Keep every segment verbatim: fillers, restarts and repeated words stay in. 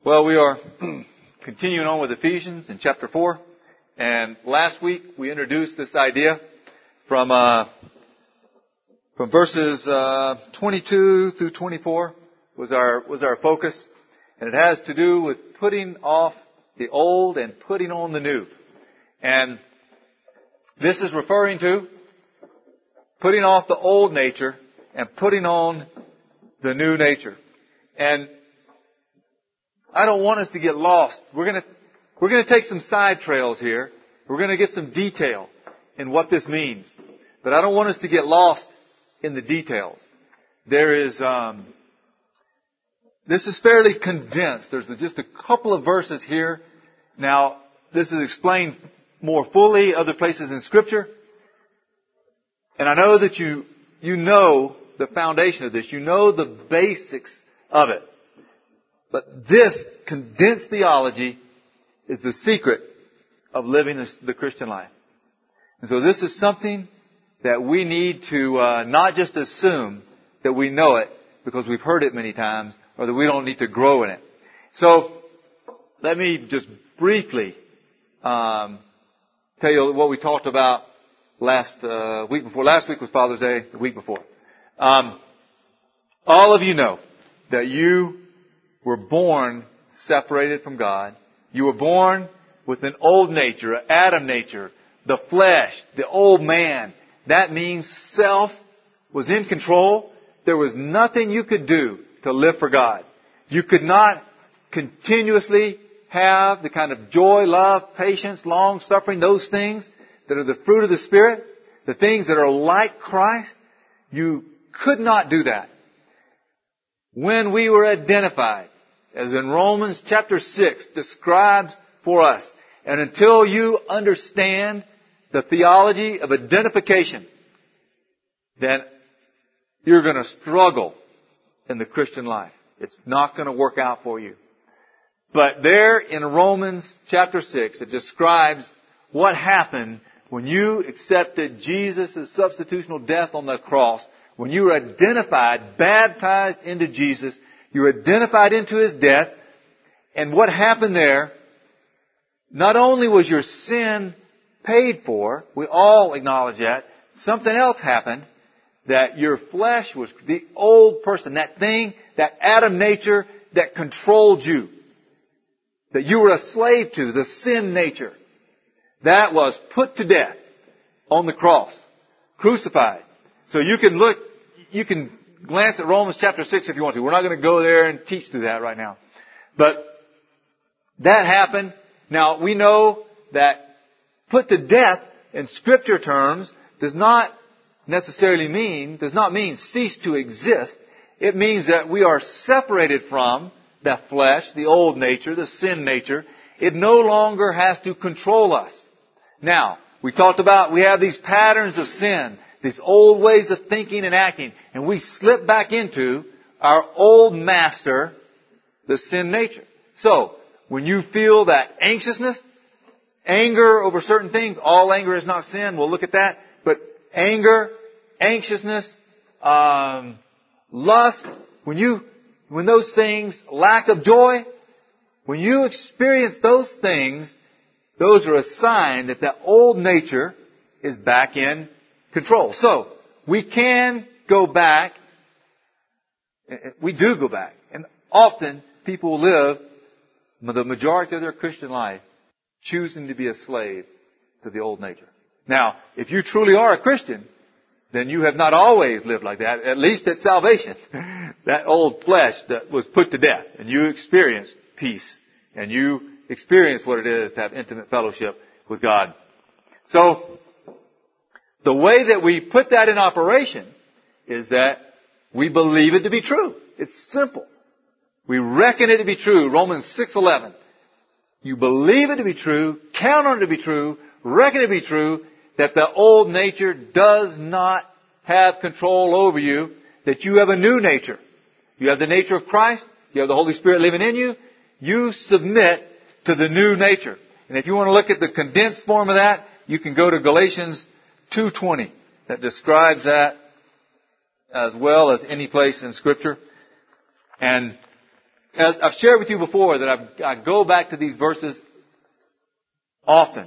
Well, we are continuing on with Ephesians in chapter four. And last week we introduced this idea from uh, from verses uh, twenty-two through twenty-four was our was our focus. And it has to do with putting off the old and putting on the new. And this is referring to putting off the old nature and putting on the new nature. And I don't want us to get lost. We're going to, we're going to take some side trails here. We're going to get some detail in what this means. But I don't want us to get lost in the details. There is, um, this is fairly condensed. There's just a couple of verses here. Now, this is explained more fully other places in Scripture. And I know that you, you know the foundation of this. You know the basics of it. But this condensed theology is the secret of living the, the Christian life. And so this is something that we need to uh, not just assume that we know it because we've heard it many times, or that we don't need to grow in it. So let me just briefly um, tell you what we talked about last uh, week before. Last week was Father's Day. The week before, um, all of you know that you were born separated from God. You were born with an old nature, an Adam nature, the flesh, the old man. That means self was in control. There was nothing you could do to live for God. You could not continuously have the kind of joy, love, patience, long suffering, those things that are the fruit of the Spirit, the things that are like Christ. You could not do that. When we were identified, as in Romans chapter six describes for us, and until you understand the theology of identification, then you're going to struggle in the Christian life. It's not going to work out for you. But there in Romans chapter six, it describes what happened when you accepted Jesus' substitutional death on the cross. When you were identified, baptized into Jesus, you were identified into His death. And what happened there, not only was your sin paid for, we all acknowledge that, something else happened, that your flesh was the old person, that thing, that Adam nature that controlled you, that you were a slave to, the sin nature, that was put to death on the cross, crucified. So you can look, you can glance at Romans chapter six if you want to. We're not going to go there and teach through that right now. But that happened. Now, we know that put to death in Scripture terms does not necessarily mean, does not mean cease to exist. It means that we are separated from the flesh, the old nature, the sin nature. It no longer has to control us. Now, we talked about we have these patterns of sin, these old ways of thinking and acting, and we slip back into our old master, the sin nature. So, when you feel that anxiousness, anger over certain things, all anger is not sin, we'll look at that, but anger, anxiousness, um, lust, when you, when those things, lack of joy, when you experience those things, those are a sign that that old nature is back in control. So, we can go back, we do go back, and often people live the majority of their Christian life choosing to be a slave to the old nature. Now, if you truly are a Christian, then you have not always lived like that, at least at salvation. That old flesh that was put to death, and you experienced peace, and you experienced what it is to have intimate fellowship with God. So, the way that we put that in operation is that we believe it to be true. It's simple. We reckon it to be true. Romans six eleven. You believe it to be true, count on it to be true, reckon it to be true, that the old nature does not have control over you, that you have a new nature. You have the nature of Christ, you have the Holy Spirit living in you, you submit to the new nature. And if you want to look at the condensed form of that, you can go to Galatians two twenty that describes that as well as any place in Scripture. And As I've shared with you before that I've, I go back to these verses often.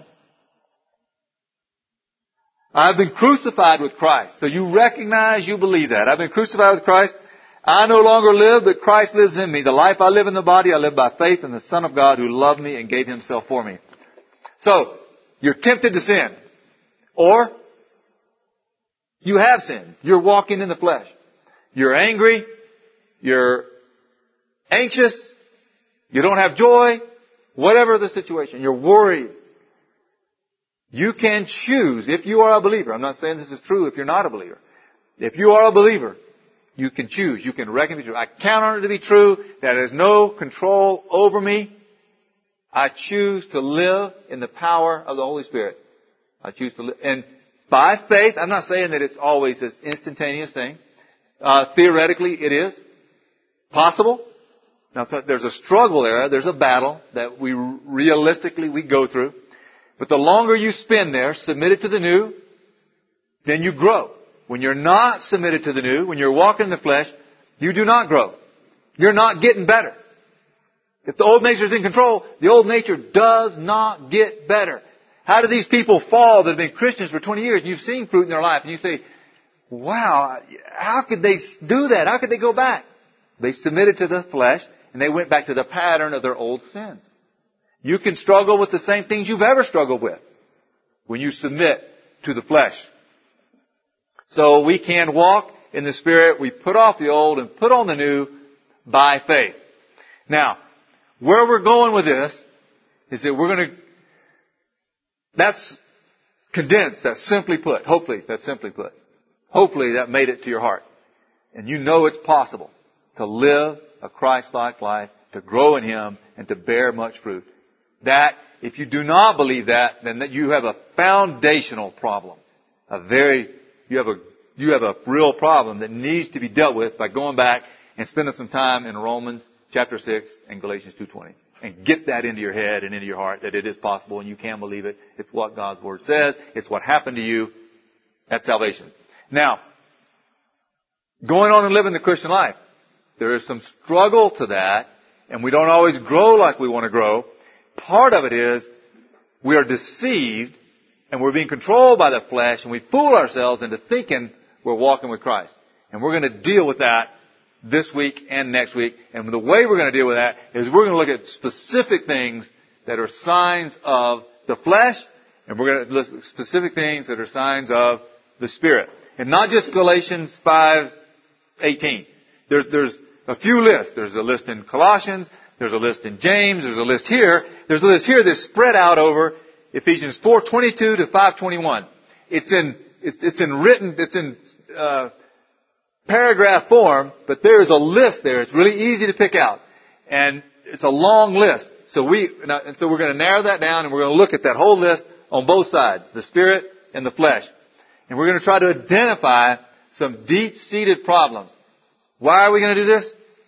I've been crucified with Christ. So you recognize, you believe that. I've been crucified with Christ. I no longer live, but Christ lives in me. The life I live in the body, I live by faith in the Son of God who loved me and gave himself for me. So, you're tempted to sin. Or, you have sinned. You're walking in the flesh. You're angry. You're anxious. You don't have joy. Whatever the situation. You're worried. You can choose, if you are a believer. I'm not saying this is true if you're not a believer. If you are a believer, you can choose. You can reckon it true. I count on it to be true. That there's no control over me. I choose to live in the power of the Holy Spirit. I choose to live. And by faith, I'm not saying that it's always this instantaneous thing. Uh, theoretically, it is possible. Now, so there's a struggle there. There's a battle that we realistically we go through. But the longer you spend there, submitted to the new, then you grow. When you're not submitted to the new, when you're walking in the flesh, you do not grow. You're not getting better. If the old nature is in control, the old nature does not get better. How do these people fall that have been Christians for twenty years and you've seen fruit in their life and you say, wow, how could they do that? How could they go back? They submitted to the flesh and they went back to the pattern of their old sins. You can struggle with the same things you've ever struggled with when you submit to the flesh. So we can walk in the Spirit. We put off the old and put on the new by faith. Now, where we're going with this is that we're going to, that's condensed, that's simply put. Hopefully, that's simply put. Hopefully that made it to your heart. And you know it's possible to live a Christ-like life, to grow in Him, and to bear much fruit. That, if you do not believe that, then that you have a foundational problem. A very, you have a, you have a real problem that needs to be dealt with by going back and spending some time in Romans chapter six and Galatians two twenty. And get that into your head and into your heart that it is possible and you can believe it. It's what God's Word says. It's what happened to you. That's salvation. Now, going on and living the Christian life. There is some struggle to that, and we don't always grow like we want to grow. Part of it is we are deceived and we're being controlled by the flesh and we fool ourselves into thinking we're walking with Christ. And we're going to deal with that this week and next week. And the way we're going to deal with that is we're going to look at specific things that are signs of the flesh, and we're going to list specific things that are signs of the Spirit. And not just Galatians five eighteen. There's, there's a few lists. There's a list in Colossians. There's a list in James. There's a list here. There's a list here that's spread out over Ephesians four twenty-two to five twenty-one. It's in, it's, it's in written, it's in, uh, paragraph form, but there is a list there. It's really easy to pick out. And it's a long list. So we, and so we're going to narrow that down and we're going to look at that whole list on both sides, the Spirit and the flesh. And we're going to try to identify some deep-seated problems. Why are we going to do this?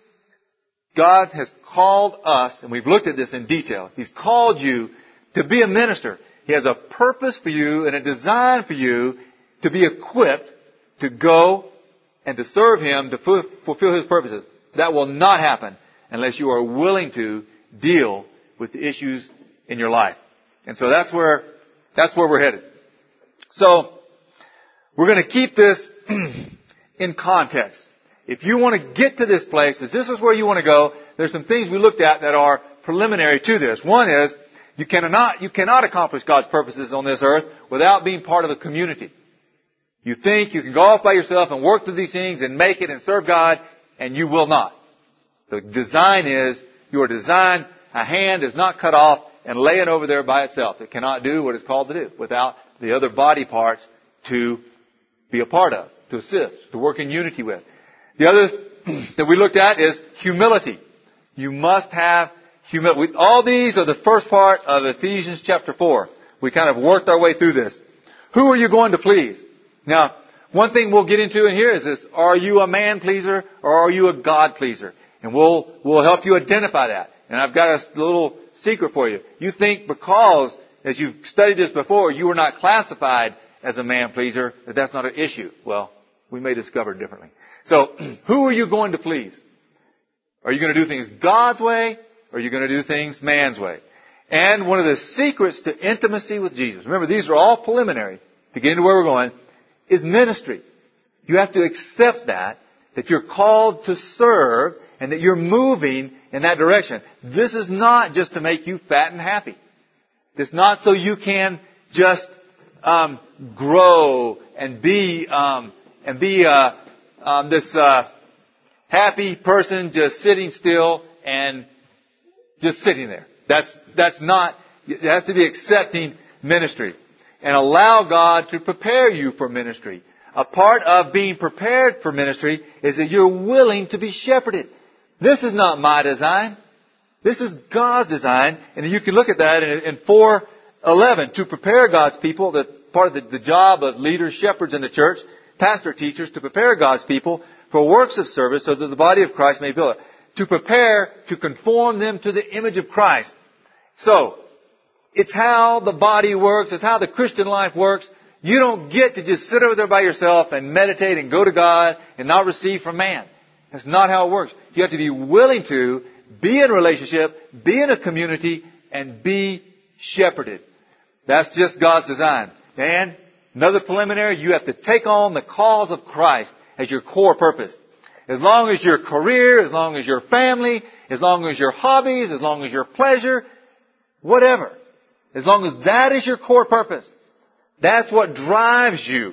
God has called us, and we've looked at this in detail. He's called you to be a minister. He has a purpose for you and a design for you to be equipped to go and to serve Him, to fulfill His purposes. That will not happen unless you are willing to deal with the issues in your life. And so that's where, that's where we're headed. So, we're going to keep this in context. If you want to get to this place, if this is where you want to go, there's some things we looked at that are preliminary to this. One is, you cannot, you cannot accomplish God's purposes on this earth without being part of a community. You think you can go off by yourself and work through these things and make it and serve God, and you will not. The design is, you are designed, a hand is not cut off and laying over there by itself. It cannot do what it's called to do without the other body parts to be a part of, to assist, to work in unity with. The other that we looked at is humility. You must have humility. All these are the first part of Ephesians chapter four. We kind of worked our way through this. Who are you going to please? Now, one thing we'll get into in here is this, are you a man pleaser or are you a God pleaser? And we'll, we'll help you identify that. And I've got a little secret for you. You think because, as you've studied this before, you were not classified as a man pleaser, that that's not an issue. Well, we may discover it differently. So, who are you going to please? Are you going to do things God's way, or are you going to do things man's way? And one of the secrets to intimacy with Jesus, remember these are all preliminary to get into where we're going, is ministry. You have to accept that, that you're called to serve and that you're moving in that direction. This is not just to make you fat and happy. It's not so you can just um, grow and be um, and be uh, um, this uh, happy person just sitting still and just sitting there. That's that's not. It has to be accepting ministry and allow God to prepare you for ministry. A part of being prepared for ministry is that you're willing to be shepherded. This is not my design. This is God's design. And you can look at that in, in four eleven. To prepare God's people, the part of the, the job of leaders, shepherds in the church, pastor teachers, to prepare God's people for works of service so that the body of Christ may build it. To prepare, to conform them to the image of Christ. So, it's how the body works. It's how the Christian life works. You don't get to just sit over there by yourself and meditate and go to God and not receive from man. That's not how it works. You have to be willing to be in a relationship, be in a community, and be shepherded. That's just God's design. And another preliminary, you have to take on the cause of Christ as your core purpose. As long as your career, as long as your family, as long as your hobbies, as long as your pleasure, whatever. As long as that is your core purpose, that's what drives you.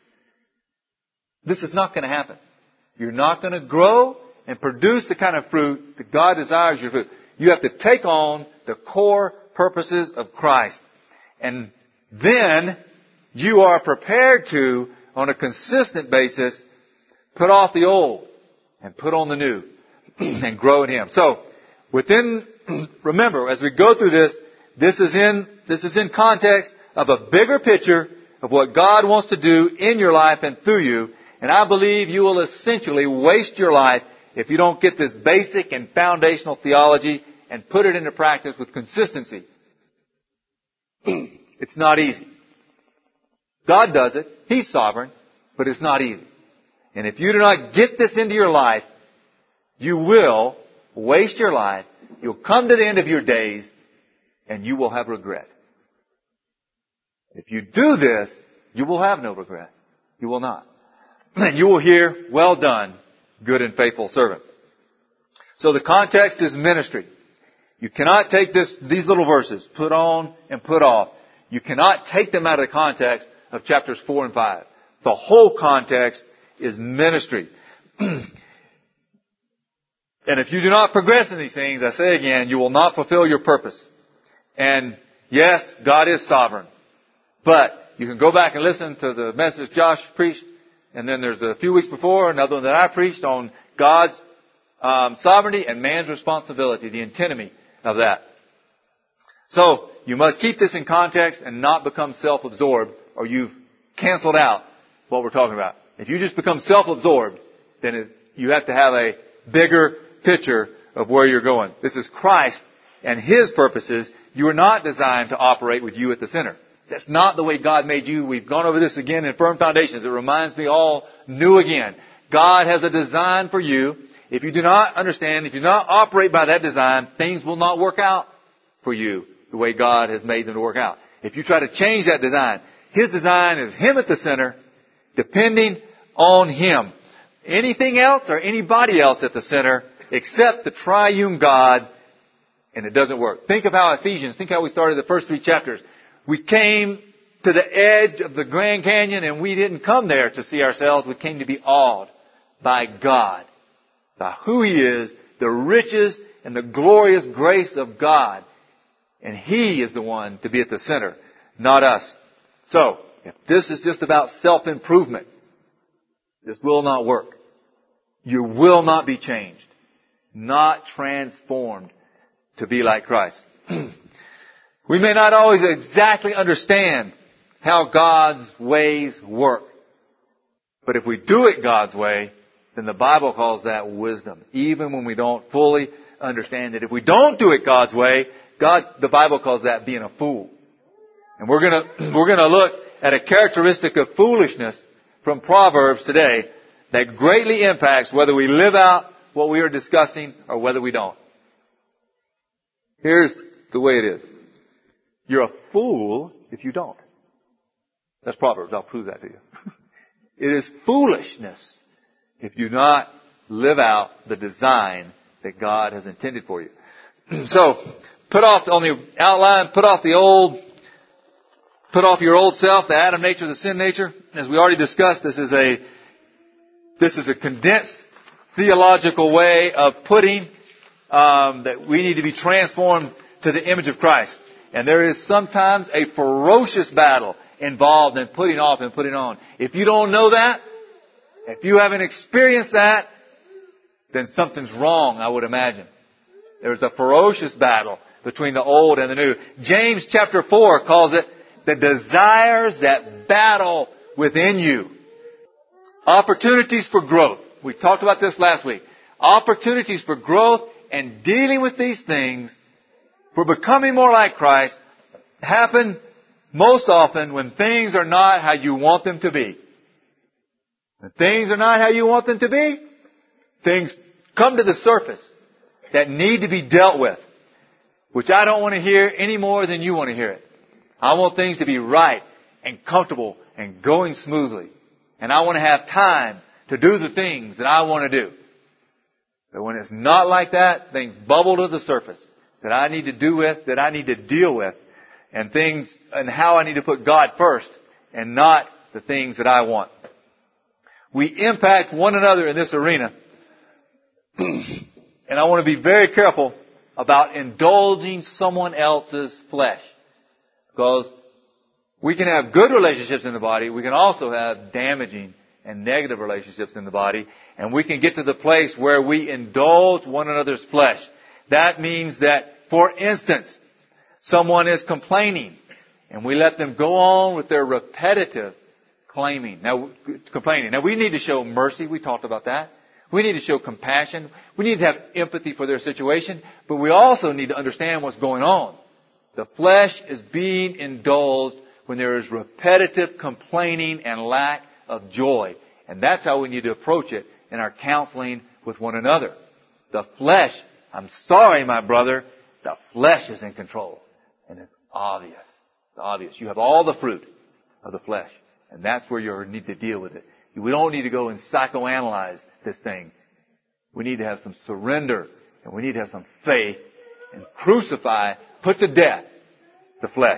This is not going to happen. You're not going to grow and produce the kind of fruit that God desires you to. You have to take on the core purposes of Christ. And then you are prepared to, on a consistent basis, put off the old and put on the new and grow in Him. So, within, remember, as we go through this, this is in, this is in context of a bigger picture of what God wants to do in your life and through you. And I believe you will essentially waste your life if you don't get this basic and foundational theology and put it into practice with consistency. It's not easy. God does it. He's sovereign. But it's not easy. And if you do not get this into your life, you will waste your life. You'll come to the end of your days and you will have regret. If you do this, you will have no regret. You will not. And you will hear, well done, good and faithful servant. So the context is ministry. You cannot take this, these little verses, put on and put off. You cannot take them out of the context of chapters four and five. The whole context is ministry. And if you do not progress in these things, I say again, you will not fulfill your purpose. And yes, God is sovereign. But you can go back and listen to the message Josh preached. And then there's a few weeks before, another one that I preached on God's um, sovereignty and man's responsibility, the antinomy of that. So, you must keep this in context and not become self-absorbed, or you've canceled out what we're talking about. If you just become self-absorbed, then it, you have to have a bigger picture of where you're going. This is Christ and His purposes. You are not designed to operate with you at the center. That's not the way God made you. We've gone over this again in Firm Foundations. It reminds me all new again. God has a design for you. If you do not understand, if you do not operate by that design, things will not work out for you the way God has made them to work out. If you try to change that design, His design is Him at the center, depending on Him. Anything else or anybody else at the center except the triune God, and it doesn't work. Think of how Ephesians, think how we started the first three chapters. We came to the edge of the Grand Canyon and we didn't come there to see ourselves. We came to be awed by God, by who He is, the riches and the glorious grace of God. And He is the one to be at the center, not us. So, if this is just about self-improvement, this will not work. You will not be changed, not transformed to be like Christ. We may not always exactly understand how God's ways work. But if we do it God's way, then the Bible calls that wisdom, even when we don't fully understand it. If we don't do it God's way, God, the Bible calls that being a fool. And we're gonna, we're gonna look at a characteristic of foolishness from Proverbs today that greatly impacts whether we live out what we are discussing or whether we don't. Here's the way it is. You're a fool if you don't. That's Proverbs. I'll prove that to you. It is foolishness if you do not live out the design that God has intended for you. So, put off, on the outline, put off the old, put off your old self, the Adam nature, the sin nature. As we already discussed, this is a, this is a condensed theological way of putting, um, that we need to be transformed to the image of Christ. And there is sometimes a ferocious battle involved in putting off and putting on. If you don't know that, if you haven't experienced that, then something's wrong, I would imagine. There's a ferocious battle between the old and the new. James chapter four calls it the desires that battle within you. Opportunities for growth. We talked about this last week. Opportunities for growth and dealing with these things for becoming more like Christ happen most often when things are not how you want them to be. When things are not how you want them to be, things come to the surface that need to be dealt with, which I don't want to hear any more than you want to hear it. I want things to be right and comfortable and going smoothly. And I want to have time to do the things that I want to do. But when it's not like that, things bubble to the surface that I need to do with, that I need to deal with, and things, and how I need to put God first and not the things that I want. We impact one another in this arena. And I want to be very careful about indulging someone else's flesh. Because we can have good relationships in the body. We can also have damaging and negative relationships in the body. And we can get to the place where we indulge one another's flesh. That means that, for instance, someone is complaining and we let them go on with their repetitive claiming. Now, complaining. Now, we need to show mercy. We talked about that. We need to show compassion. We need to have empathy for their situation. But we also need to understand what's going on. The flesh is being indulged when there is repetitive complaining and lack of joy. And that's how we need to approach it in our counseling with one another. The flesh, I'm sorry, my brother, the flesh is in control. And it's obvious. It's obvious. You have all the fruit of the flesh. And that's where you need to deal with it. We don't need to go and psychoanalyze this thing. We need to have some surrender. And we need to have some faith. And crucify, put to death, the flesh.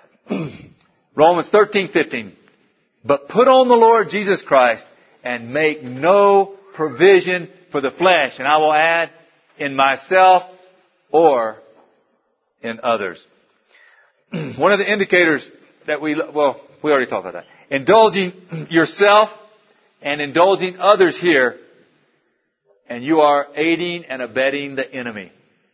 Romans thirteen fifteen. But put on the Lord Jesus Christ and make no provision for the flesh. And I will add, in myself or in others. One of the indicators that we, well, we already talked about that. Indulging yourself and indulging others here, and you are aiding and abetting the enemy.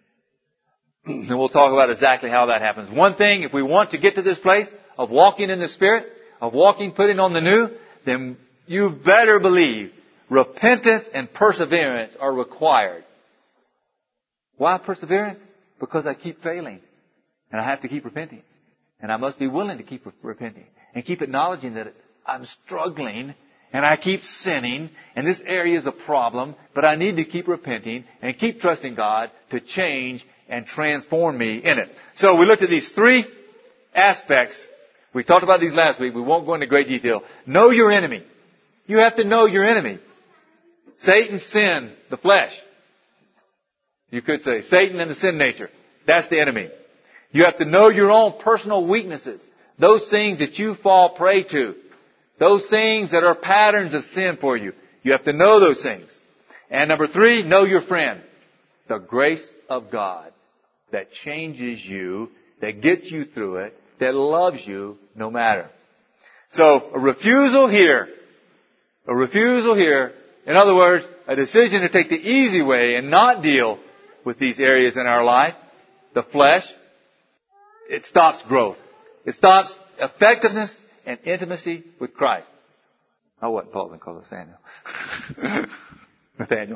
And we'll talk about exactly how that happens. One thing, if we want to get to this place of walking in the Spirit, of walking, putting on the new, then you better believe repentance and perseverance are required. Why perseverance? Because I keep failing. And I have to keep repenting. And I must be willing to keep repenting. And keep acknowledging that I'm struggling. And I keep sinning. And this area is a problem. But I need to keep repenting. And keep trusting God to change and transform me in it. So we looked at these three aspects. We talked about these last week. We won't go into great detail. Know your enemy. You have to know your enemy. Satan, sin, the flesh. You could say Satan and the sin nature. That's the enemy. You have to know your own personal weaknesses. Those things that you fall prey to. Those things that are patterns of sin for you. You have to know those things. And number three, know your friend. The grace of God that changes you, that gets you through it, that loves you no matter. So, a refusal here. A refusal here. In other words, a decision to take the easy way and not deal with these areas in our life. The flesh. It stops growth. It stops effectiveness and intimacy with Christ. I wasn't Paul and call it Samuel. Nathaniel.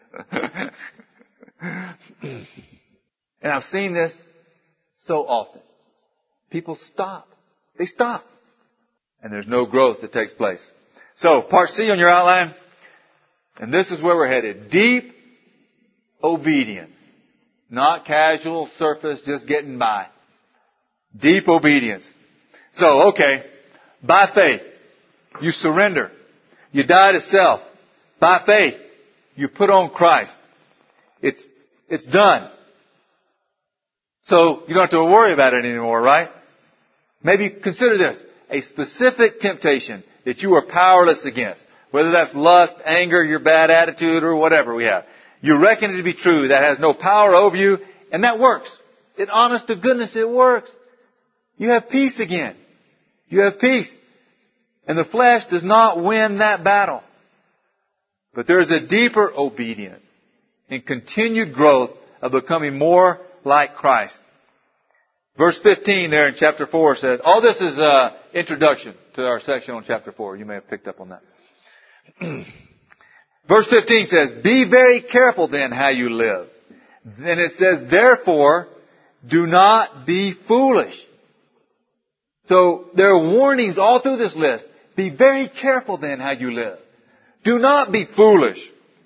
And I've seen this so often. People stop. They stop. And there's no growth that takes place. So, part C on your outline. And this is where we're headed. Deep obedience. Not casual surface, just getting by. Deep obedience. So, okay, by faith, you surrender. You die to self. By faith, you put on Christ. It's, it's done. So, you don't have to worry about it anymore, right? Maybe consider this. A specific temptation that you are powerless against. Whether that's lust, anger, your bad attitude, or whatever we have. You reckon it to be true. That has no power over you. And that works. In honest to goodness, it works. You have peace again. You have peace. And the flesh does not win that battle. But there is a deeper obedience and continued growth of becoming more like Christ. Verse fifteen there in chapter four says, all this is an introduction to our section on chapter four. You may have picked up on that. Verse fifteen says, be very careful then how you live. Then it says, therefore, do not be foolish. So there are warnings all through this list. Be very careful then how you live. Do not be foolish.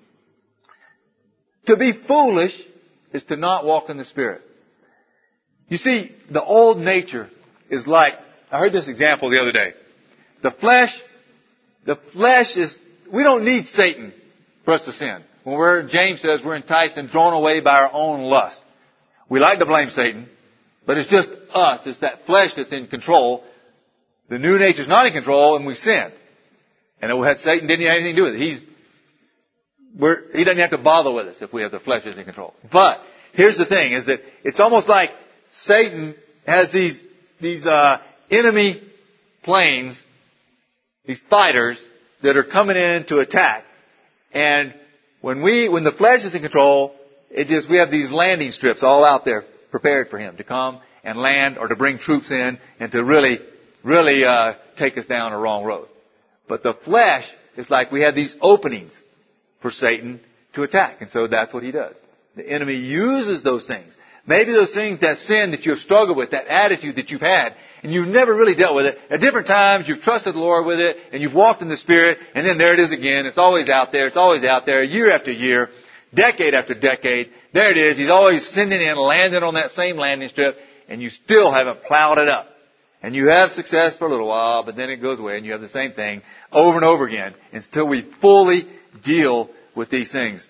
To be foolish is to not walk in the Spirit. You see, the old nature is like, I heard this example the other day. The flesh, the flesh is, we don't need Satan for us to sin. When we're, James says we're enticed and drawn away by our own lust. We like to blame Satan, but it's just us. It's that flesh that's in control. The new nature's not in control, and we sin. And it had Satan didn't have anything to do with it. He's, we're, he doesn't have to bother with us if we have the flesh is in control. But here's the thing: is that it's almost like Satan has these these uh, enemy planes, these fighters that are coming in to attack. And when we, when the flesh is in control, it just we have these landing strips all out there prepared for him to come and land or to bring troops in and to really, really uh, take us down a wrong road. But the flesh is like we have these openings for Satan to attack, and so that's what he does. The enemy uses those things. Maybe those things, that sin that you have struggled with, that attitude that you've had, and you've never really dealt with it. At different times, you've trusted the Lord with it, and you've walked in the Spirit, and then there it is again. It's always out there. It's always out there, year after year, decade after decade. There it is. He's always sending in, landing on that same landing strip, and you still haven't plowed it up. And you have success for a little while, but then it goes away, and you have the same thing over and over again until we fully deal with these things.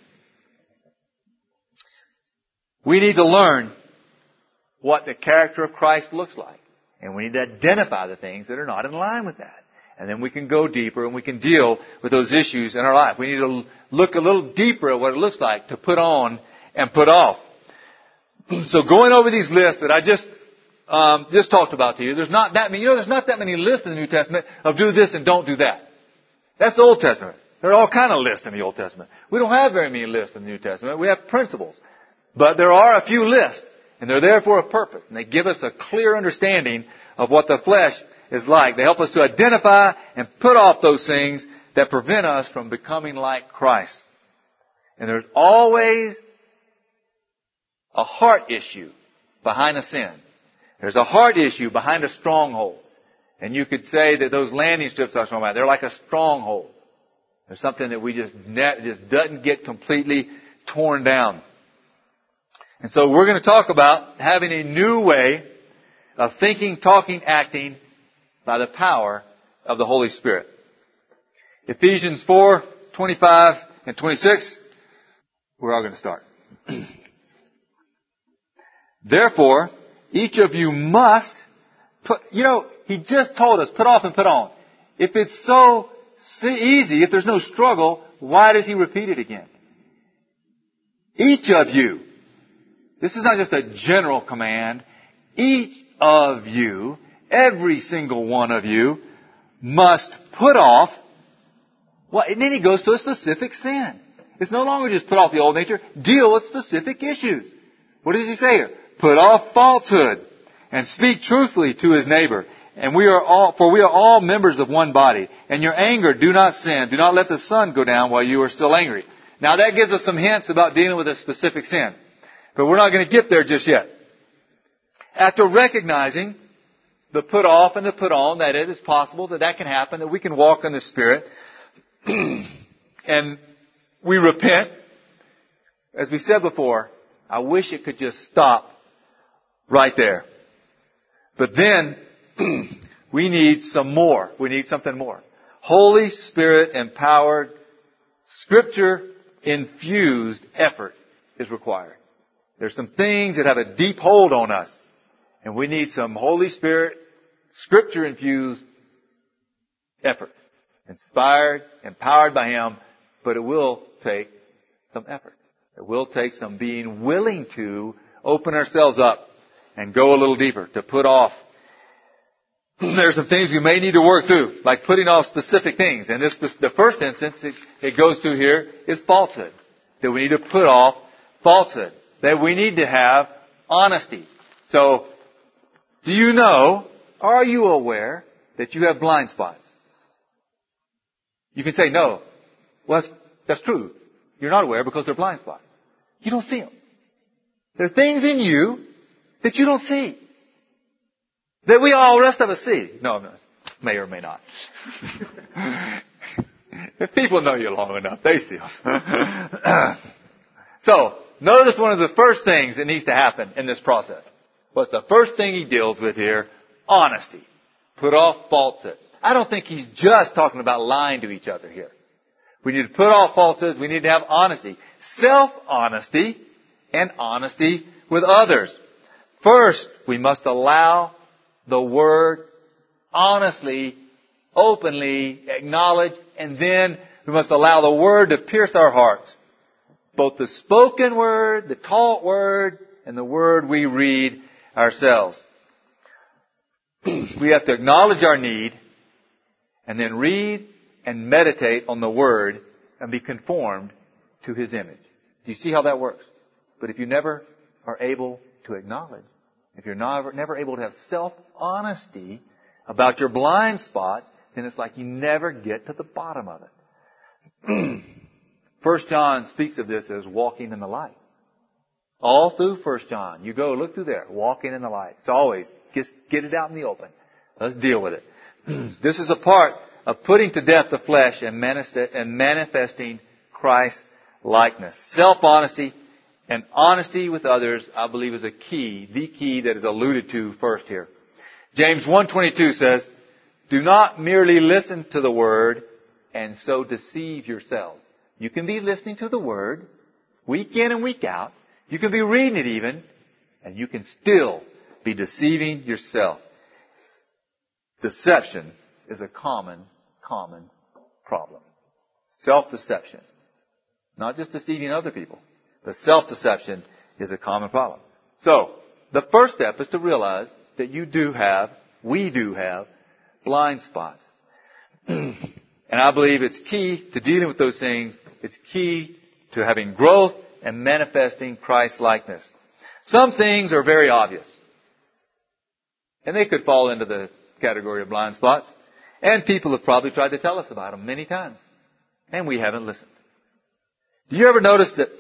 We need to learn what the character of Christ looks like. And we need to identify the things that are not in line with that. And then we can go deeper and we can deal with those issues in our life. We need to look a little deeper at what it looks like to put on and put off. So going over these lists that I just um, just talked about to you, there's not that many. You know, there's not that many lists in the New Testament of do this and don't do that. That's the Old Testament. There are all kind of lists in the Old Testament. We don't have very many lists in the New Testament. We have principles. But there are a few lists, and they're there for a purpose. And they give us a clear understanding of what the flesh is like. They help us to identify and put off those things that prevent us from becoming like Christ. And there's always a heart issue behind a sin. There's a heart issue behind a stronghold. And you could say that those landing strips I was talking about, they're like a stronghold. There's something that we just, net, just doesn't get completely torn down. And so we're going to talk about having a new way of thinking, talking, acting by the power of the Holy Spirit. Ephesians four, twenty-five and twenty-six, we're all going to start. Therefore, each of you must put, you know, he just told us, put off and put on. If it's so easy, if there's no struggle, why does he repeat it again? Each of you. This is not just a general command. Each of you, every single one of you, must put off. Well, and then he goes to a specific sin. It's no longer just put off the old nature. Deal with specific issues. What does he say here? Put off falsehood and speak truthfully to his neighbor. And we are all, for we are all members of one body. And your anger, do not sin. Do not let the sun go down while you are still angry. Now that gives us some hints about dealing with a specific sin. But we're not going to get there just yet. After recognizing the put off and the put on, that it is possible that that can happen, that we can walk in the Spirit, and we repent, as we said before, I wish it could just stop right there. But then, we need some more. We need something more. Holy Spirit empowered, Scripture infused effort is required. There's some things that have a deep hold on us. And we need some Holy Spirit, Scripture infused effort. Inspired, empowered by Him, but it will take some effort. It will take some being willing to open ourselves up and go a little deeper, to put off. There's some things we may need to work through, like putting off specific things. And this, this the first instance it, it goes through here is falsehood. That we need to put off falsehood. That we need to have honesty. So, do you know, are you aware that you have blind spots? You can say, no. Well, that's, that's true. You're not aware because they're blind spots. You don't see them. There are things in you that you don't see. That we all, the rest of us see. No, no, may or may not. If people know you long enough, they see them. So, notice one of the first things that needs to happen in this process. What's the first thing he deals with here? Honesty. Put off falsehood. I don't think he's just talking about lying to each other here. We need to put off falsehoods. We need to have honesty. Self-honesty and honesty with others. First, we must allow the Word honestly, openly acknowledge, and then we must allow the Word to pierce our hearts. Both the spoken Word, the taught Word, and the Word we read ourselves. We have to acknowledge our need, and then read and meditate on the Word and be conformed to His image. Do you see how that works? But if you never are able to acknowledge, if you're never, never able to have self-honesty about your blind spot, then it's like you never get to the bottom of it. First John speaks of this as walking in the light. All through First John. You go, look through there. Walking in the light. It's always, just get it out in the open. Let's deal with it. This is a part of putting to death the flesh and manifesting Christ's likeness. Self-honesty and honesty with others, I believe, is a key, the key that is alluded to first here. James one twenty-two says, do not merely listen to the Word and so deceive yourselves. You can be listening to the Word week in and week out. You can be reading it even, and you can still be deceiving yourself. Deception is a common, common problem. Self-deception. Not just deceiving other people, but self-deception is a common problem. So, the first step is to realize that you do have, we do have, blind spots. And I believe it's key to dealing with those things. It's key to having growth and manifesting Christ's likeness. Some things are very obvious. And they could fall into the category of blind spots. And people have probably tried to tell us about them many times. And we haven't listened. Do you ever notice that,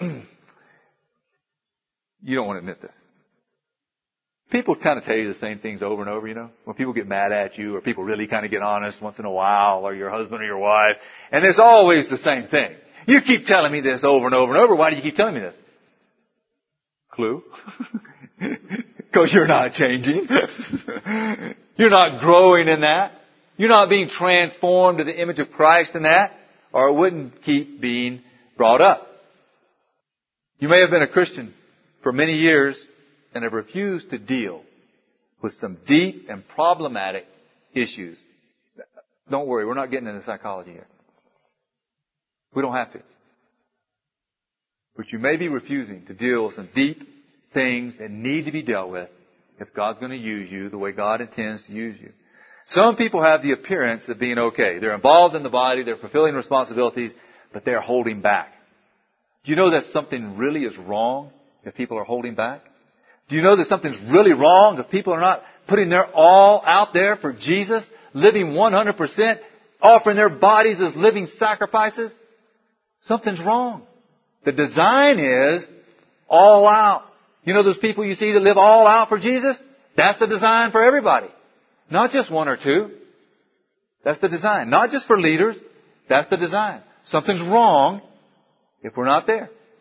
you don't want to admit this, people kind of tell you the same things over and over, you know? When people get mad at you, or people really kind of get honest once in a while, or your husband or your wife, and there's always the same thing. You keep telling me this over and over and over. Why do you keep telling me this? Clue? Because you're not changing. You're not growing in that. You're not being transformed to the image of Christ in that, or it wouldn't keep being brought up. You may have been a Christian for many years and have refused to deal with some deep and problematic issues. Don't worry, we're not getting into psychology here. We don't have to. But you may be refusing to deal with some deep things that need to be dealt with if God's going to use you the way God intends to use you. Some people have the appearance of being okay. They're involved in the body, they're fulfilling responsibilities, but they're holding back. Do you know that something really is wrong if people are holding back? Do you know that something's really wrong if people are not putting their all out there for Jesus, living one hundred percent, offering their bodies as living sacrifices? Something's wrong. The design is all out. You know those people you see that live all out for Jesus? That's the design for everybody. Not just one or two. That's the design. Not just for leaders. That's the design. Something's wrong if we're not there.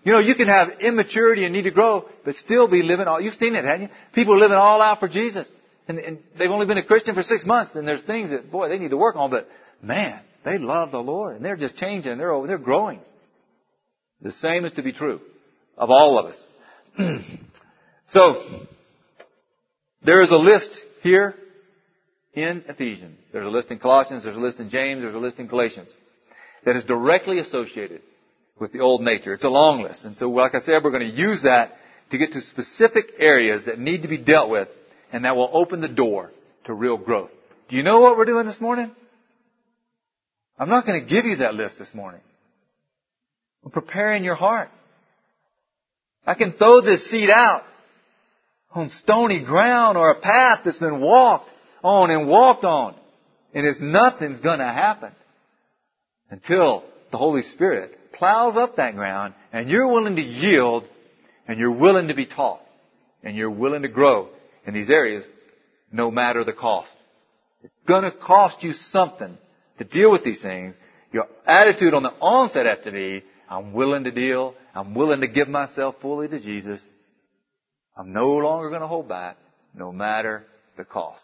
You know, you can have immaturity and need to grow, but still be living all, you've seen it, haven't you? People living all out for Jesus. And, and they've only been a Christian for six months, and there's things that, boy, they need to work on, but man, they love the Lord, and they're just changing, they're over, they're growing. The same is to be true of all of us. So, there is a list here in Ephesians. There's a list in Colossians, there's a list in James, there's a list in Galatians that is directly associated with the old nature. It's a long list. And so, like I said, we're going to use that to get to specific areas that need to be dealt with, and that will open the door to real growth. Do you know what we're doing this morning? I'm not going to give you that list this morning. I'm preparing your heart. I can throw this seed out on stony ground or a path that's been walked on and walked on, and it's nothing's going to happen until the Holy Spirit plows up that ground and you're willing to yield and you're willing to be taught and you're willing to grow in these areas no matter the cost. It's going to cost you something to deal with these things. Your attitude on the onset has to be, I'm willing to deal. I'm willing to give myself fully to Jesus. I'm no longer going to hold back no matter the cost.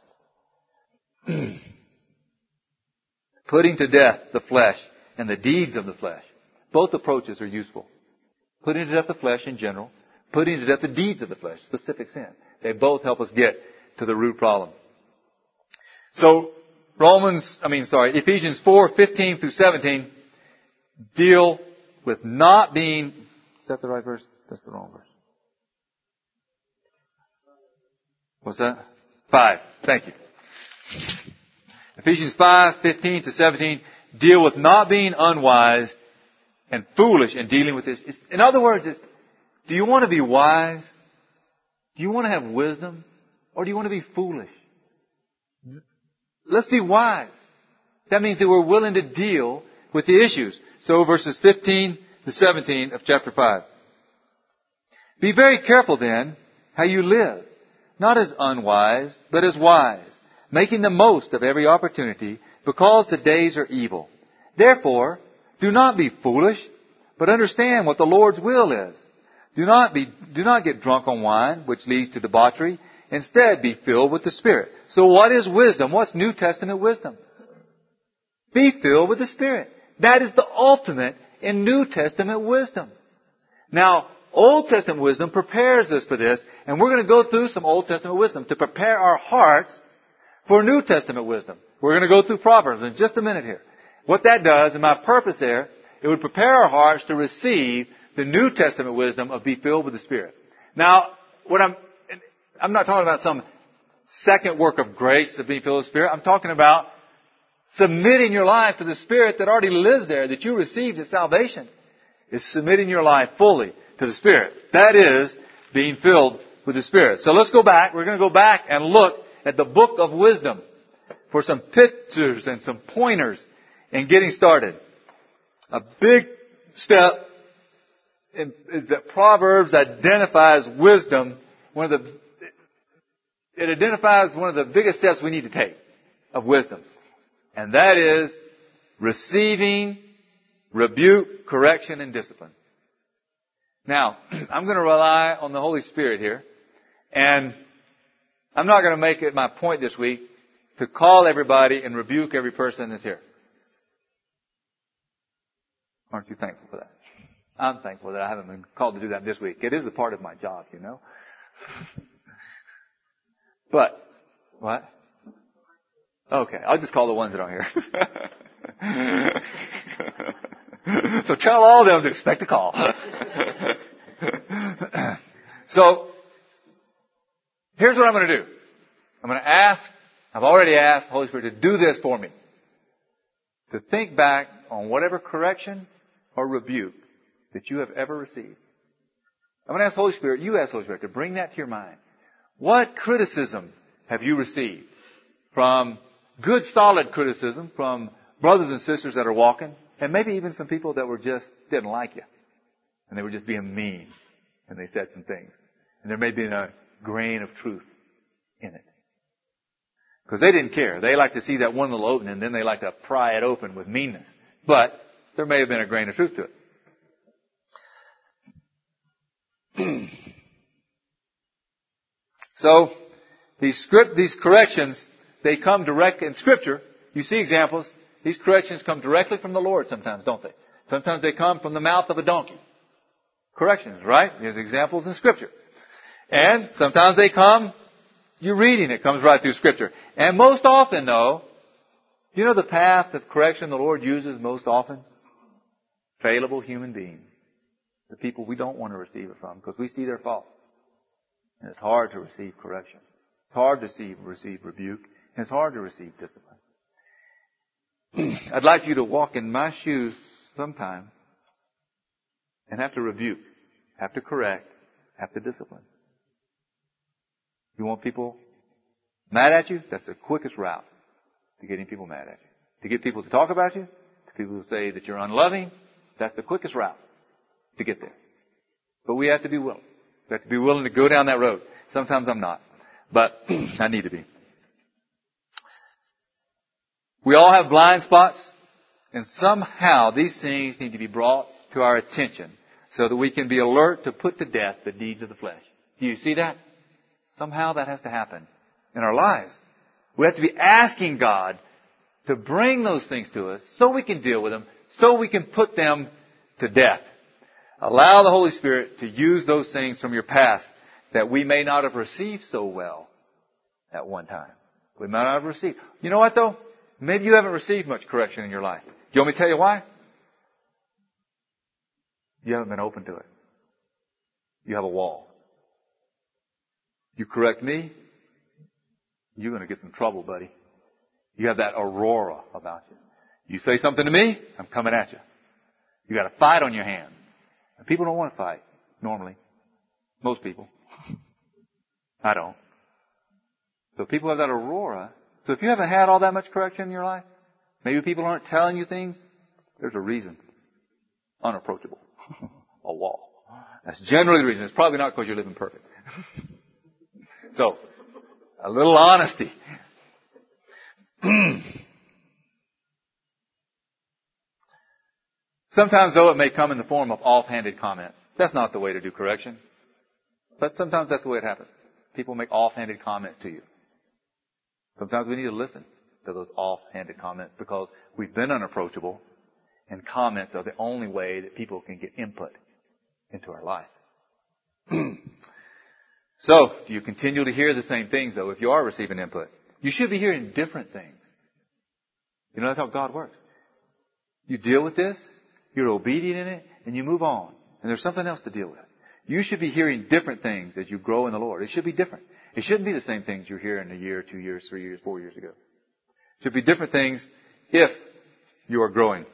Putting to death the flesh and the deeds of the flesh. Both approaches are useful. Putting to death the flesh in general. Putting to death the deeds of the flesh, specific sin. They both help us get to the root problem. So, Romans, I mean, sorry, Ephesians four, fifteen through seventeen deal with not being, is that the right verse? That's the wrong verse. What's that? Five. Thank you. Ephesians five, fifteen to seventeen deal with not being unwise and foolish in dealing with this. It's, in other words, it's, do you want to be wise? Do you want to have wisdom? Or do you want to be foolish? Let's be wise. That means that we're willing to deal with the issues. So verses fifteen to seventeen of chapter five. Be very careful then how you live, not as unwise, but as wise, making the most of every opportunity, because the days are evil. Therefore, do not be foolish, but understand what the Lord's will is. Do not be, do not get drunk on wine, which leads to debauchery. Instead, be filled with the Spirit. So what is wisdom? What's New Testament wisdom? Be filled with the Spirit. That is the ultimate in New Testament wisdom. Now, Old Testament wisdom prepares us for this, and we're going to go through some Old Testament wisdom to prepare our hearts for New Testament wisdom. We're going to go through Proverbs in just a minute here. What that does, and my purpose there, it would prepare our hearts to receive the New Testament wisdom of be filled with the Spirit. Now, what I'm, I'm not talking about some second work of grace of being filled with the Spirit. I'm talking about submitting your life to the Spirit that already lives there, that you received at salvation, is submitting your life fully to the Spirit. That is being filled with the Spirit. So let's go back. We're going to go back and look at the book of wisdom for some pictures and some pointers in getting started. A big step is that Proverbs identifies wisdom. One of the, it identifies one of the biggest steps we need to take of wisdom. And that is receiving rebuke, correction, and discipline. Now, I'm going to rely on the Holy Spirit here. And I'm not going to make it my point this week to call everybody and rebuke every person that's here. Aren't you thankful for that? I'm thankful that I haven't been called to do that this week. It is a part of my job, you know. But, what? Okay, I'll just call the ones that aren't here. So tell all of them to expect a call. So, here's what I'm going to do. I'm going to ask, I've already asked the Holy Spirit to do this for me. To think back on whatever correction or rebuke that you have ever received. I'm going to ask the Holy Spirit, you ask the Holy Spirit to bring that to your mind. What criticism have you received? From good, solid criticism from brothers and sisters that are walking, and maybe even some people that were just, didn't like you. And they were just being mean. And they said some things. And there may be a grain of truth in it. Because they didn't care. They like to see that one little opening, and then they like to pry it open with meanness. But there may have been a grain of truth to it. So, these script, these corrections, they come direct in Scripture. You see examples. These corrections come directly from the Lord sometimes, don't they? Sometimes they come from the mouth of a donkey. Corrections, right? There's examples in Scripture. And sometimes they come, you're reading, it comes right through Scripture. And most often, though, you know the path of correction the Lord uses most often? Fallible human beings. The people we don't want to receive it from because we see their fault. And it's hard to receive correction. It's hard to receive, receive rebuke. And it's hard to receive discipline. I'd like you to walk in my shoes sometime and have to rebuke, have to correct, have to discipline. You want people mad at you? That's the quickest route to getting people mad at you. To get people to talk about you, to people to say that you're unloving, that's the quickest route to get there. But we have to be willing. We have to be willing to go down that road. Sometimes I'm not, but I need to be. We all have blind spots, and somehow these things need to be brought to our attention so that we can be alert to put to death the deeds of the flesh. Do you see that? Somehow that has to happen in our lives. We have to be asking God to bring those things to us so we can deal with them, so we can put them to death. Allow the Holy Spirit to use those things from your past that we may not have received so well at one time. We might not have received. You know what, though? Maybe you haven't received much correction in your life. Do you want me to tell you why? You haven't been open to it. You have a wall. You correct me, you're going to get some trouble, buddy. You have that aurora about you. You say something to me, I'm coming at you. You got a fight on your hands. And people don't want to fight, normally. Most people. I don't. So people have that aurora. So if you haven't had all that much correction in your life, maybe people aren't telling you things, there's a reason. Unapproachable. A wall. That's generally the reason. It's probably not because you're living perfect. So, a little honesty. Sometimes, though, it may come in the form of offhanded comments. That's not the way to do correction. But sometimes that's the way it happens. People make offhanded comments to you. Sometimes we need to listen to those offhanded comments because we've been unapproachable, and comments are the only way that people can get input into our life. So, do you continue to hear the same things, though, if you are receiving input? You should be hearing different things. You know, that's how God works. You deal with this, you're obedient in it, and you move on. And there's something else to deal with. You should be hearing different things as you grow in the Lord. It should be different. It shouldn't be the same things you're hearing a year, two years, three years, four years ago. It should be different things if you are growing.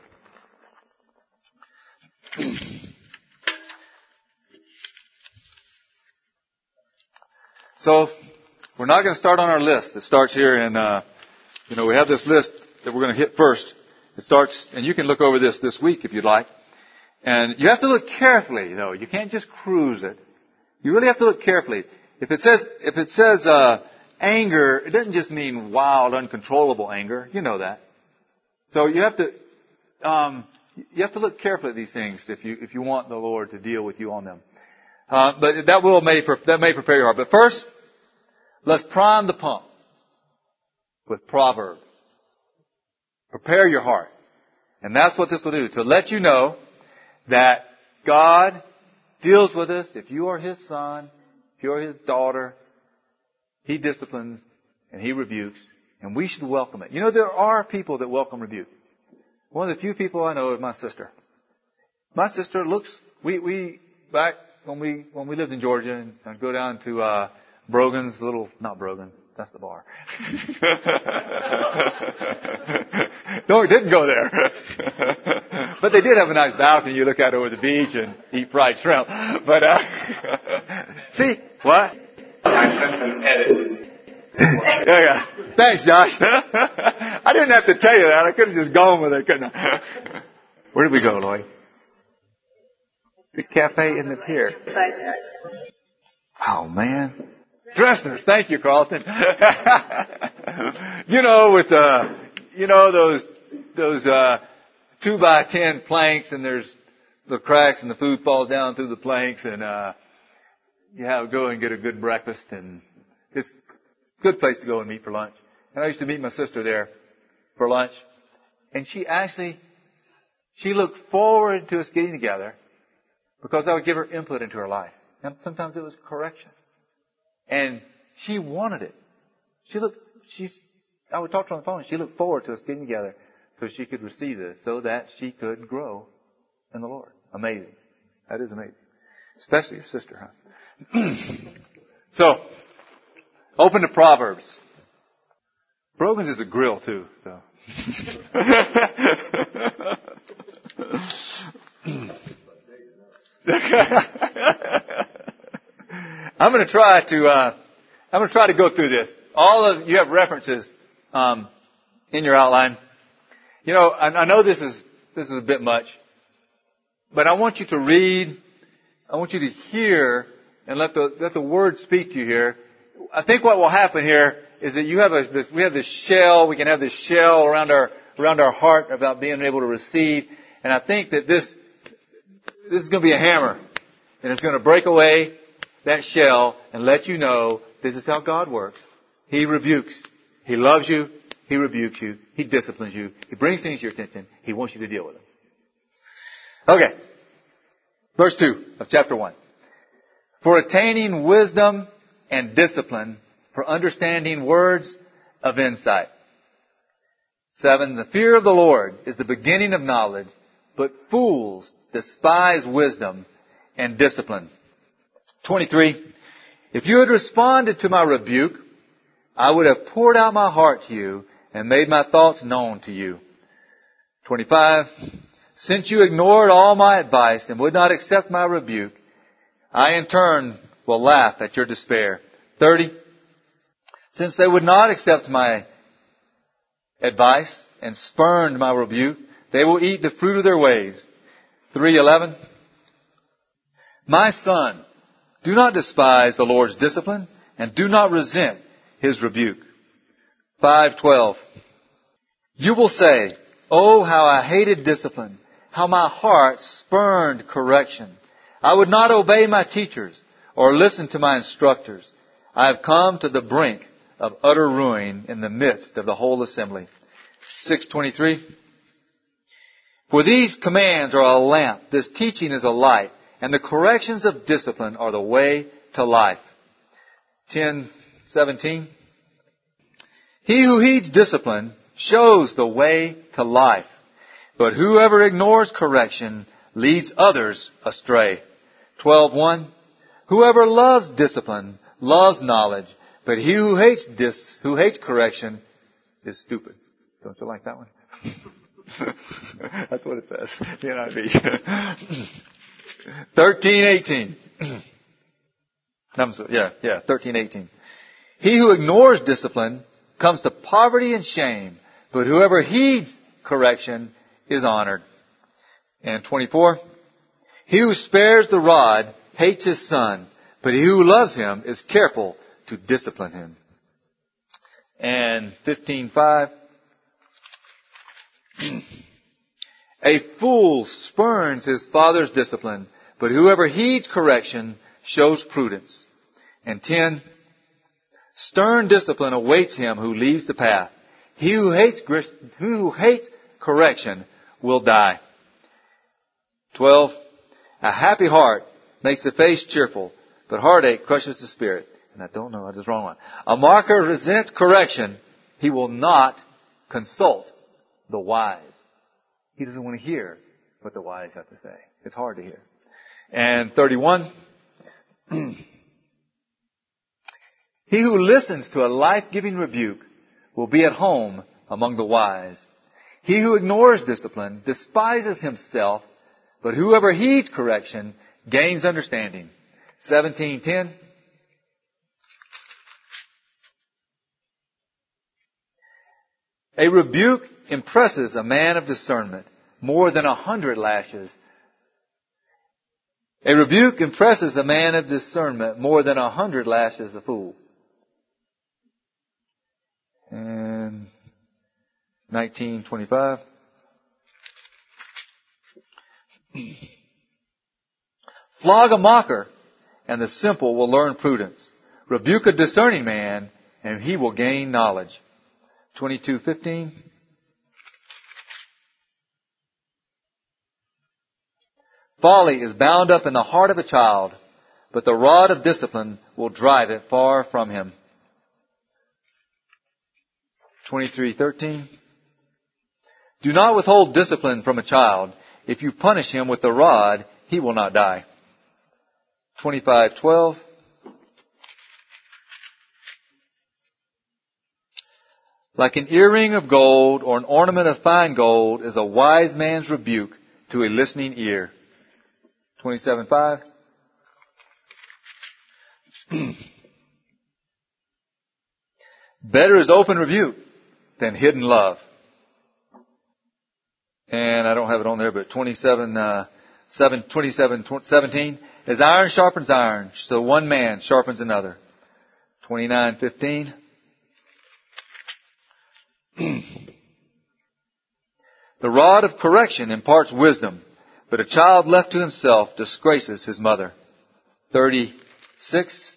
So, we're not going to start on our list. It starts here and, uh, you know, we have this list that we're going to hit first. It starts, and you can look over this this week if you'd like. And you have to look carefully, though. You can't just cruise it. You really have to look carefully. If it says, if it says, uh, anger, it doesn't just mean wild, uncontrollable anger. You know that. So you have to, um, you have to look carefully at these things if you, if you want the Lord to deal with you on them. Uh, but that will may, that may prepare your heart. But first, let's prime the pump with Proverbs. Prepare your heart. And that's what this will do, to let you know that God deals with us. If you are His son, if you are His daughter, He disciplines and He rebukes, and we should welcome it. You know, there are people that welcome rebuke. One of the few people I know is my sister. My sister looks, we, we, back when we, when we lived in Georgia, and I'd go down to, uh, Brogan's little, not Brogan, that's the bar. No, it didn't go there. But they did have a nice balcony. You look out over the beach and eat fried shrimp. But, uh, see, what? I sent an edit. Yeah, yeah. Thanks, Josh. I didn't have to tell you that. I could have just gone with it, couldn't I? Where did we go, Lloyd? The cafe in the pier. Oh, man. Dressner's. Thank you, Carlton. You know, with, uh, you know, those, those, uh, two by ten planks, and there's the cracks and the food falls down through the planks, and, uh, you have go and get a good breakfast, and it's a good place to go and meet for lunch. And I used to meet my sister there for lunch, and she actually, she looked forward to us getting together because I would give her input into her life. And sometimes it was correction. And she wanted it. She looked, she's, I would talk to her on the phone, and she looked forward to us getting together so she could receive this, so that she could grow in the Lord. Amazing. That is amazing. Especially your sister, huh? So, open to Proverbs. Brogan's is a grill too, so. I'm going to try to. Uh, I'm going to try to go through this. All of you have references um, in your outline. You know, I, I know this is this is a bit much, but I want you to read. I want you to hear and let the let the Word speak to you here. I think what will happen here is that you have a this, we have this shell. We can have this shell around our around our heart about being able to receive. And I think that this this is going to be a hammer, and it's going to break away that shell and let you know this is how God works. He rebukes. He loves you. He rebukes you. He disciplines you. He brings things to your attention. He wants you to deal with them. Okay. Verse two of chapter one. For attaining wisdom and discipline, for understanding words of insight. Seven, the fear of the Lord is the beginning of knowledge, but fools despise wisdom and discipline. twenty-three, if you had responded to my rebuke, I would have poured out my heart to you and made my thoughts known to you. twenty-five, since you ignored all my advice and would not accept my rebuke, I in turn will laugh at your despair. thirty, since they would not accept my advice and spurned my rebuke, they will eat the fruit of their ways. three eleven, my son, do not despise the Lord's discipline and do not resent His rebuke. five twelve, you will say, oh, how I hated discipline, how my heart spurned correction. I would not obey my teachers or listen to my instructors. I have come to the brink of utter ruin in the midst of the whole assembly. six twenty-three, for these commands are a lamp, this teaching is a light, and the corrections of discipline are the way to life. ten seventeen, he who heeds discipline shows the way to life, but whoever ignores correction leads others astray. twelve one, whoever loves discipline loves knowledge, but he who hates dis, who hates correction is stupid. Don't you like that one? That's what it says. You know, thirteen eighteen. Yeah, yeah, thirteen eighteen. He who ignores discipline comes to poverty and shame, but whoever heeds correction is honored. And twenty-four. He who spares the rod hates his son, but he who loves him is careful to discipline him. And fifteen five. A fool spurns his father's discipline, but whoever heeds correction shows prudence. And ten, stern discipline awaits him who leaves the path. He who hates, who hates correction will die. Twelve, a happy heart makes the face cheerful, but heartache crushes the spirit. And I don't know, I just wrong one. A mocker resents correction. He will not consult the wise. He doesn't want to hear what the wise have to say. It's hard to hear. And thirty-one. He who listens to a life-giving rebuke will be at home among the wise. He who ignores discipline despises himself, but whoever heeds correction gains understanding. seventeen ten. A rebuke impresses a man of discernment more than a hundred lashes. A rebuke impresses a man of discernment more than a hundred lashes a fool. And nineteen twenty-five. Flog a mocker and the simple will learn prudence. Rebuke a discerning man, and he will gain knowledge. twenty-two fifteen. Folly is bound up in the heart of a child, but the rod of discipline will drive it far from him. twenty-three thirteen. Do not withhold discipline from a child. If you punish him with the rod, he will not die. twenty-five twelve. Like an earring of gold or an ornament of fine gold is a wise man's rebuke to a listening ear. twenty-seven five. Better is open rebuke than hidden love. And I don't have it on there, but twenty-seven, uh, seven, twenty-seven, seventeen. As iron sharpens iron, so one man sharpens another. twenty-nine fifteen. The rod of correction imparts wisdom, but a child left to himself disgraces his mother. thirty-six.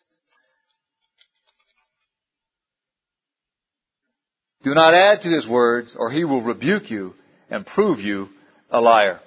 Do not add to his words, or he will rebuke you and prove you a liar.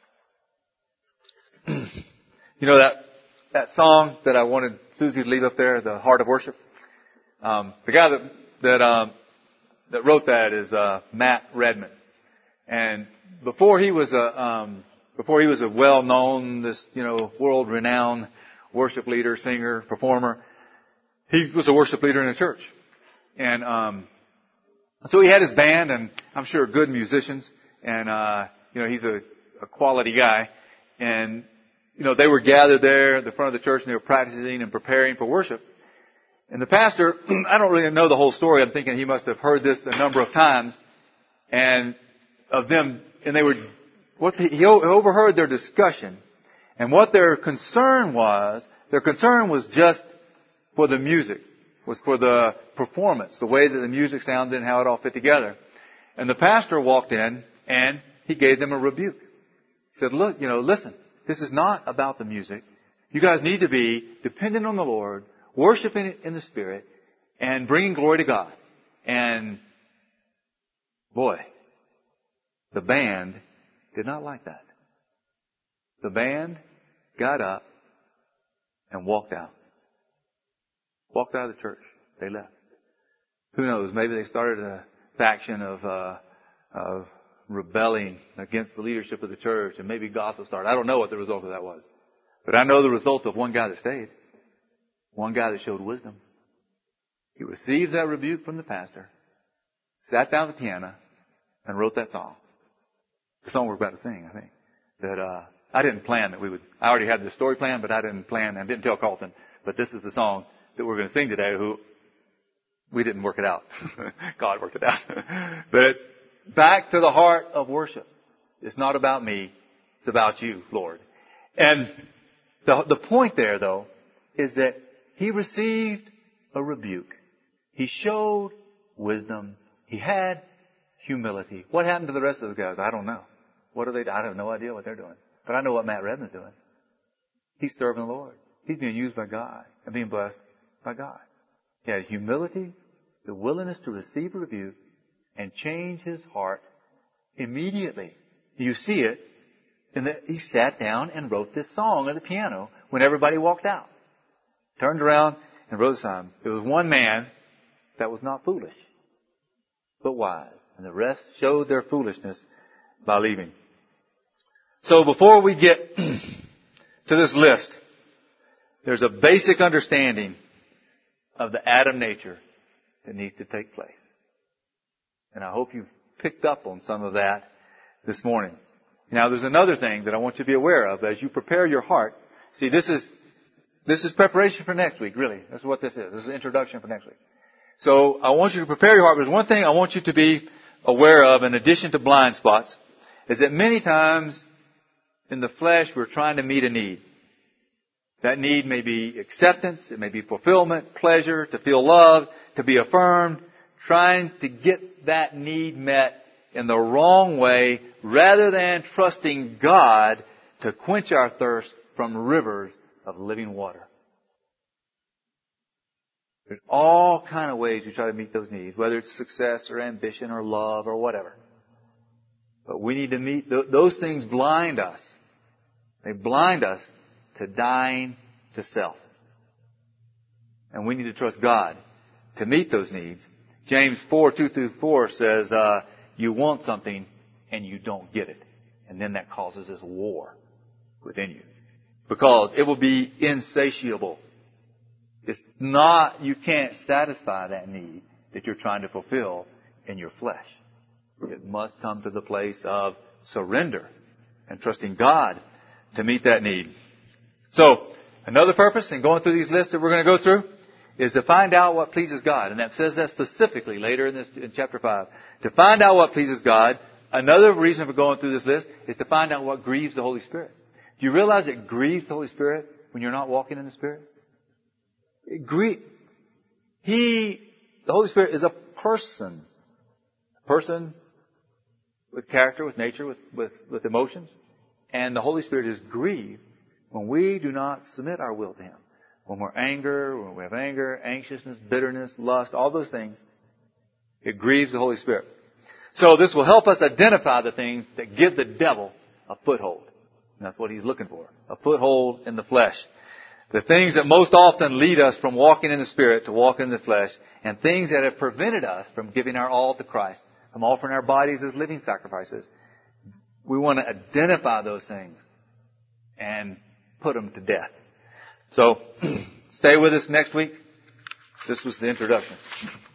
You know that that song that I wanted Susie to leave up there, The Heart of Worship? Um, the guy that that um, that wrote that is uh, Matt Redman. And before he was a um, before he was a well-known, this you know, world-renowned worship leader, singer, performer, he was a worship leader in a church. And um, so he had his band, and I'm sure good musicians. And uh, you know, he's a, a quality guy. And you know, they were gathered there at the front of the church, and they were practicing and preparing for worship. And the pastor, I don't really know the whole story. I'm thinking he must have heard this a number of times, and of them, and they were, what the, he overheard their discussion, and what their concern was, their concern was just for the music, was for the performance, the way that the music sounded and how it all fit together. And the pastor walked in, and he gave them a rebuke. He said, look, you know, listen, this is not about the music. You guys need to be dependent on the Lord, worshiping in the Spirit, and bringing glory to God. And, boy, the band did not like that. The band got up and walked out. Walked out of the church. They left. Who knows? Maybe they started a faction of, uh, of rebelling against the leadership of the church, and maybe gossip started. I don't know what the result of that was. But I know the result of one guy that stayed. One guy that showed wisdom. He received that rebuke from the pastor, sat down at the piano, and wrote that song. The song we're about to sing, I think. That, uh, I didn't plan that we would, I already had the story planned, but I didn't plan, and didn't tell Carlton, but this is the song that we're going to sing today, who, we didn't work it out. God worked it out. But it's back to the heart of worship. It's not about me. It's about you, Lord. And the, the point there, though, is that he received a rebuke. He showed wisdom. He had humility. What happened to the rest of those guys? I don't know. What are they? I have no idea what they're doing. But I know what Matt Redman's doing. He's serving the Lord. He's being used by God and being blessed by God. He had humility, the willingness to receive a rebuke, and change his heart immediately. You see it in that he sat down and wrote this song at the piano when everybody walked out. Turned around and wrote a song. It was one man that was not foolish, but wise. And the rest showed their foolishness by leaving. So before we get to this list, there's a basic understanding of the Adam nature that needs to take place. And I hope you've picked up on some of that this morning. Now there's another thing that I want you to be aware of as you prepare your heart. See, this is This is preparation for next week, really. That's what this is. This is an introduction for next week. So I want you to prepare your heart. There's one thing I want you to be aware of in addition to blind spots, is that many times in the flesh we're trying to meet a need. That need may be acceptance, it may be fulfillment, pleasure, to feel loved, to be affirmed, trying to get that need met in the wrong way rather than trusting God to quench our thirst from rivers of living water. There's all kind of ways we try to meet those needs, whether it's success or ambition or love or whatever. But we need to meet, th- those things blind us. They blind us to dying to self. And we need to trust God to meet those needs. James four, two through four says, uh, you want something and you don't get it. And then that causes this war within you. Because it will be insatiable. It's not, you can't satisfy that need that you're trying to fulfill in your flesh. It must come to the place of surrender and trusting God to meet that need. So, another purpose in going through these lists that we're going to go through is to find out what pleases God. And that says that specifically later in this, in chapter five. To find out what pleases God. Another reason for going through this list is to find out what grieves the Holy Spirit. Do you realize it grieves the Holy Spirit when you're not walking in the Spirit? It grie- He, the Holy Spirit is a person. A person with character, with nature, with, with, with emotions. And the Holy Spirit is grieved when we do not submit our will to Him. When we're angry, when we have anger, anxiousness, bitterness, lust, all those things, it grieves the Holy Spirit. So this will help us identify the things that give the devil a foothold. And that's what he's looking for. A foothold in the flesh. The things that most often lead us from walking in the Spirit to walking in the flesh. And things that have prevented us from giving our all to Christ. From offering our bodies as living sacrifices. We want to identify those things. And put them to death. So, stay with us next week. This was the introduction.